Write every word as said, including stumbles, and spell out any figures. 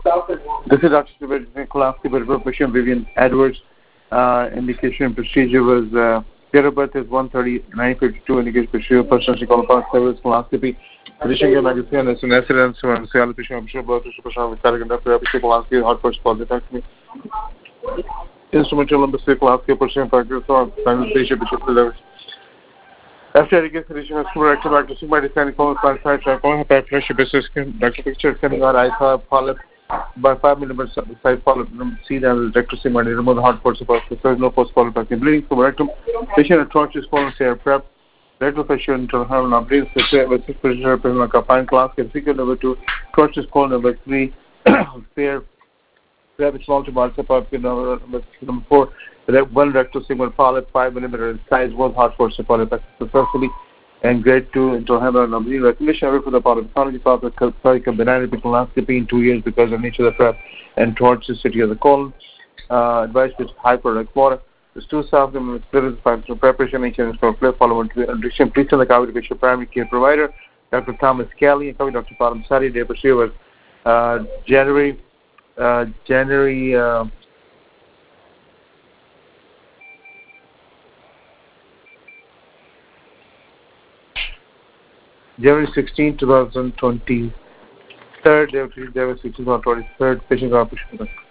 This is Doctor Colonoscopy patient Vivian Edwards. Uh, indication procedure was uh, date of birth is one thirty nine fifty-two. Indication procedure personal colonoscopy service coloscopy. Condition के magazine as an accident so and cell patient I'm sure about to patient with cardiac coloscopy hot first polytechnic. Instrumental number six coloscopy patient practice or patient patient after irrigation condition of super active active super design colon side track colon hyperplasia business doctor picture scanning or I saw polyp by five millimeters size polyp see that rectus sigmoid remove the hot port support there is no post polyp bleeding from rectum patient atrocious colon care prep rectal fascia internal hernia bleeds with six pressure patient fine class can number two atrocious colon number three fair prep small to bar support number number four one rectal sigmoid polyp five millimeter in size one hot port support successfully and grade two intrahepatic anomaly. Recognition for the pathology pathway benign colonoscopy in two years because of nature of the prep and toxicity of the colon. Uh, advice with hypertonic water. There's two south and split factor preparation each and for play following addiction. Please tell the cavity patient primary care provider, Doctor Thomas Kelly, and Doctor Param Sari. Day procedure was uh, January uh, January. Uh, January sixteenth, twenty twenty, third, January sixteenth, twenty-third, patient operation.